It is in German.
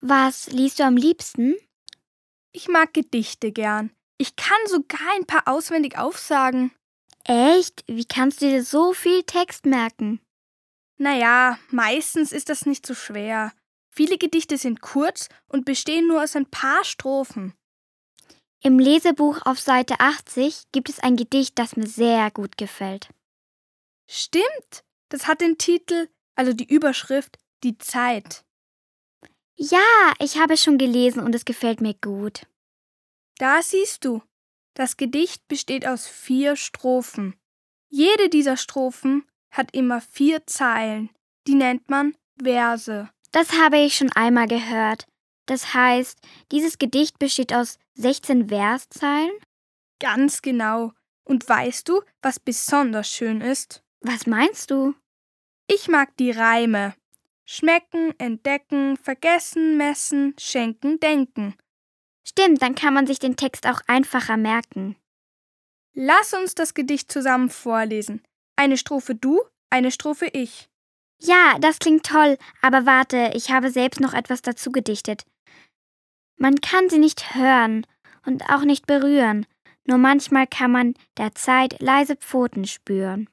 Was liest du am liebsten? Ich mag Gedichte gern. Ich kann sogar ein paar auswendig aufsagen. Echt? Wie kannst du dir so viel Text merken? Naja, meistens ist das nicht so schwer. Viele Gedichte sind kurz und bestehen nur aus ein paar Strophen. Im Lesebuch auf Seite 80 gibt es ein Gedicht, das mir sehr gut gefällt. Stimmt, das hat den Titel, also die Überschrift, Die Zeit. Ja, ich habe es schon gelesen und es gefällt mir gut. Da siehst du, das Gedicht besteht aus 4 Strophen. Jede dieser Strophen hat immer 4 Zeilen. Die nennt man Verse. Das habe ich schon einmal gehört. Das heißt, dieses Gedicht besteht aus 16 Verszeilen? Ganz genau. Und weißt du, was besonders schön ist? Was meinst du? Ich mag die Reime. Schmecken, entdecken, vergessen, messen, schenken, denken. Stimmt, dann kann man sich den Text auch einfacher merken. Lass uns das Gedicht zusammen vorlesen. Eine Strophe du, eine Strophe ich. Ja, das klingt toll, aber warte, ich habe selbst noch etwas dazu gedichtet. Man kann sie nicht hören und auch nicht berühren, nur manchmal kann man der Zeit leise Pfoten spüren.